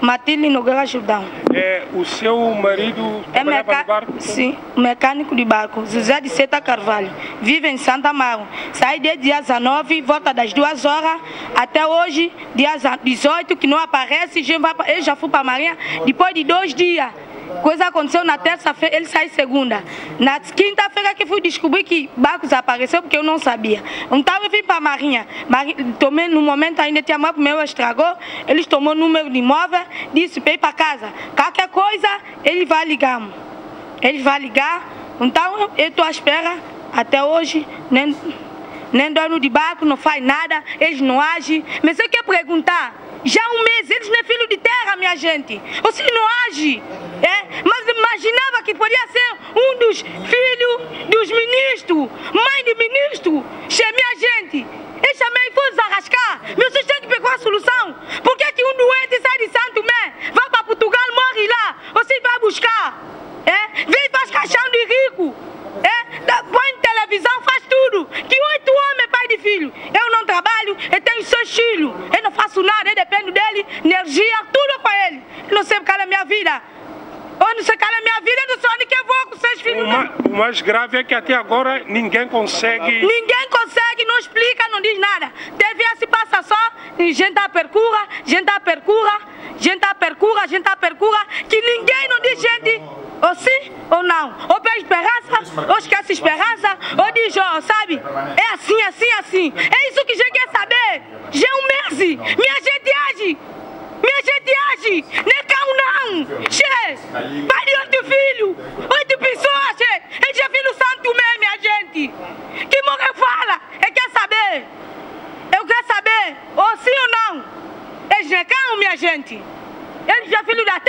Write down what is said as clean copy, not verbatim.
Matilde Nogueira Jordão. É, o seu marido trabalhava no barco? Sim, mecânico de barco, José de Seta Carvalho. Vive em Santa Amaro. Sai desde dia 19, volta das 2 horas, até hoje, dia 18, que não aparece, ele já foi para a Marinha, depois de 2 dias. Coisa aconteceu na terça-feira, ele sai segunda. Na quinta-feira que fui descobrir que barco desapareceu, porque eu não sabia. Então eu vim para a Marinha. Tomei, no momento ainda tinha mais meu estragou, eles tomou o número de imóvel, disse para ir para casa. Qualquer coisa, ele vai ligar. Ele vai ligar. Então eu estou à espera até hoje, nem dono de barco, não faz nada, eles não agem. Mas eu quero perguntar, já há 1 mês, eles não é filho de terra, minha gente. Vocês não agem. Mas imaginava que podia ser um dos filhos dos ministros, mãe de ministro. Minha gente, eles também foram arrascar. Mas vocês têm que pegar a solução. Por que um doente sai de Santo Tomé, vai para Portugal, morre lá? Vocês vão buscar. Vem para as caixão de rico. Põe televisão, faz tudo. Que 8 homens, pai de filho. Eu não trabalho, eu tenho 6 filhos. Eu não faço nada, eu dependo dele, energia, tudo com ele. Eu não sei qual é a minha vida. Eu não sei qual é a minha vida, eu não sei onde que eu vou com 6 filhos. O mais grave é que até agora ninguém consegue... Ninguém consegue, não explica, não diz nada. Devia se passar só, gente à percura, gente à percura, gente à percura, gente à percura, que ninguém não diz gente... Ou sim ou não. Ou pede esperança, ou esquece esperança, ou diz, sabe? É assim, assim, assim. É isso que a gente quer saber. Já é 1 mês. Minha gente age. Minha gente age. Nem cão não. Pai de 8 filhos. 8 pessoas, Ele já viu o Santo Tomé, minha gente. Que morreu fala. Eu quero saber. Eu quero saber. Ou sim ou não. Eles não é cão, minha gente. Eles já filho da